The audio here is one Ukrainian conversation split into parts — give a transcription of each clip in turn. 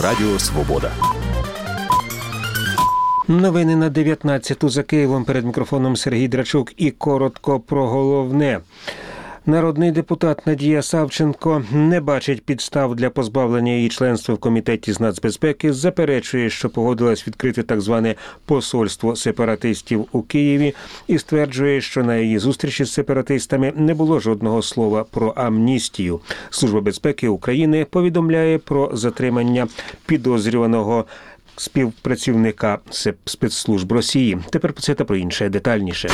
Радіо Свобода. Новини на 19-ту за Києвом. Перед мікрофоном Сергій Драчук і коротко про головне. Народний депутат Надія Савченко не бачить підстав для позбавлення її членства в Комітеті з нацбезпеки, заперечує, що погодилась відкрити так зване посольство сепаратистів у Києві і стверджує, що на її зустрічі з сепаратистами не було жодного слова про амністію. Служба безпеки України повідомляє про затримання підозрюваного співпрацівника спецслужб Росії. Тепер про це та про інше детальніше.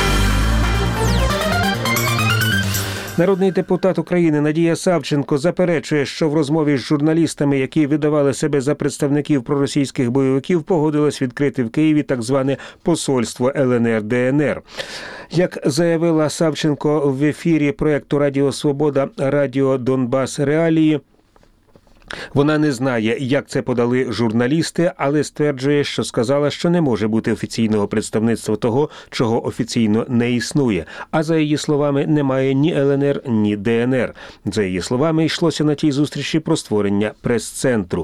Народний депутат України Надія Савченко заперечує, що в розмові з журналістами, які видавали себе за представників проросійських бойовиків, погодилась відкрити в Києві так зване посольство ЛНР-ДНР. Як заявила Савченко в ефірі проєкту Радіо Свобода «Радіо Донбас Реалії», вона не знає, як це подали журналісти, але стверджує, що сказала, що не може бути офіційного представництва того, чого офіційно не існує. А за її словами, немає ні ЛНР, ні ДНР. За її словами, йшлося на тій зустрічі про створення прес-центру.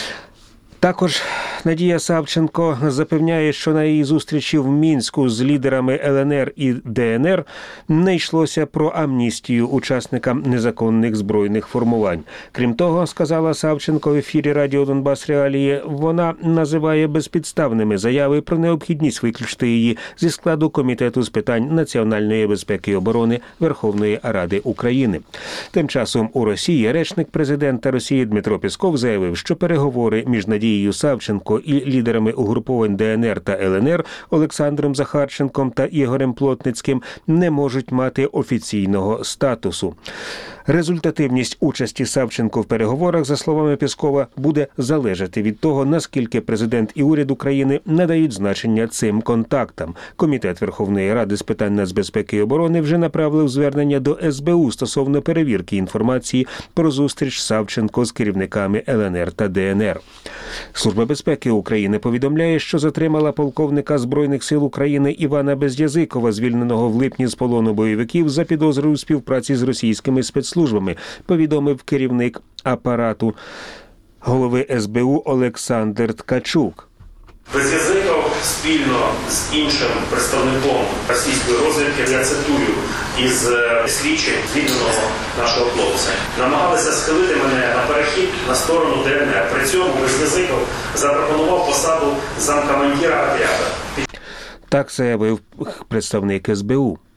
Також Надія Савченко запевняє, що на її зустрічі в Мінську з лідерами ЛНР і ДНР не йшлося про амністію учасникам незаконних збройних формувань. Крім того, сказала Савченко в ефірі Радіо Донбас Реалії, вона називає безпідставними заяви про необхідність виключити її зі складу Комітету з питань національної безпеки і оборони Верховної Ради України. Тим часом у Росії речник президента Росії Дмитро Пєсков заявив, що переговори між Надією Савченко і лідерами угруповань ДНР та ЛНР Олександром Захарченком та Ігорем Плотницьким не можуть мати офіційного статусу. Результативність участі Савченко в переговорах, за словами Пєскова, буде залежати від того, наскільки президент і уряд України надають значення цим контактам. Комітет Верховної Ради з питань нацбезпеки і оборони вже направив звернення до СБУ стосовно перевірки інформації про зустріч Савченко з керівниками ЛНР та ДНР. Служба безпеки України повідомляє, що затримала полковника Збройних сил України Івана Без'язикова, звільненого в липні з полону бойовиків за підозрою у співпраці з російськими спецслужбами, повідомив керівник апарату голови СБУ Олександр Ткачук. Без'язиков спільно з іншим представником російської розвідки, я цитую, із слідчим звільненого нашого хлопця, намагалися схилити мене на перехід на сторону ДНР. При цьому Без'язиков запропонував посаду замкомандира отряду. Так заявив представник СБУ.